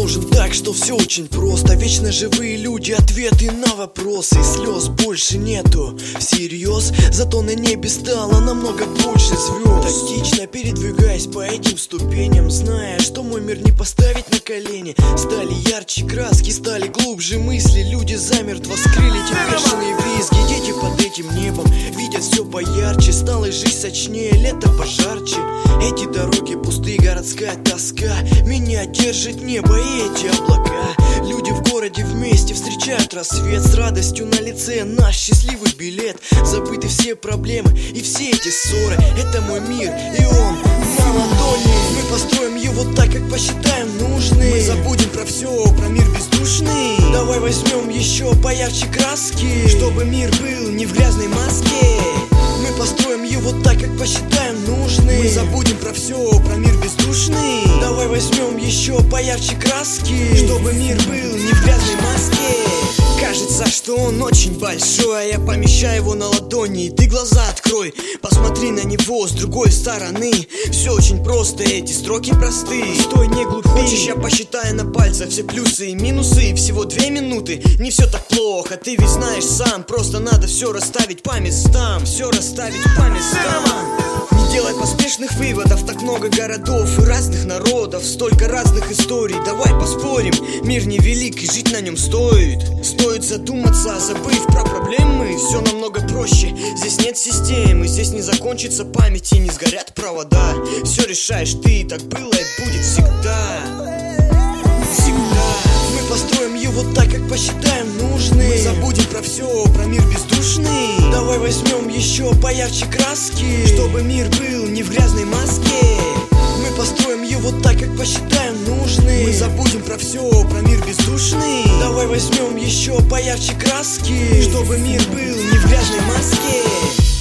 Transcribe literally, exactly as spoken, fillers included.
сложен так, что все очень просто. Вечно живые люди, ответы на вопросы. И слез больше нету, всерьез. Зато на небе стало намного больше звезд. Тактично передвигаясь по этим ступеням, зная, что мой мир не поставить на колени. Стали ярче краски, стали глубже мысли. Люди замертво скрыли эти бешеные визги. Дети под этим небом видят все поярче. Стала жизнь сочнее, лето пожарче. Эти дороги пустые, городская тоска. Меня держит небо и эти облака. Люди в городе вместе встречают рассвет. С радостью на лице наш счастливый билет. Забыты все проблемы и все эти ссоры. Это мой мир, и он на ладони. Мы построим его так, как посчитаем нужным. Мы забудем про все, про мир бездушный. Давай возьмем еще поярче краски, чтобы мир был не в грязной маске. Мы построим его так, как посчитаем нужным. Мы забудем про все, про мир бездушный. Давай возьмем еще поярче краски, чтобы мир был не в грязной маске. Кажется, что он очень большой, а я помещаю его на ладони. И ты глаза открой, посмотри на него с другой стороны. Все очень просто, эти строки простые. Стой, не глупи. Хочешь, я посчитаю на пальцах все плюсы и минусы. Всего две минуты, не все так плохо. Ты ведь знаешь сам, просто надо все расставить по местам. Все расставить по местам. Не делай поспешных выводов, так много городов и разных народов, столько разных историй. Давай поспорим, мир невелик и жить на нем стоит. Стоит задуматься, забыв про проблемы. Все намного проще, здесь нет системы. Здесь не закончится память и не сгорят провода. Все решаешь ты, так было и будет всегда. Всегда. Мы построим его так, как посчитаем нужным. Мы забудем про все, про мир бездушный. Давай возьмем еще поярче краски, чтобы мир был не в грязной маске. Мы построим его так, как посчитаем нужным. Мы забудем про все, про мир бездушный. Давай возьмем еще поярче краски, чтобы мир был не в грязной маске.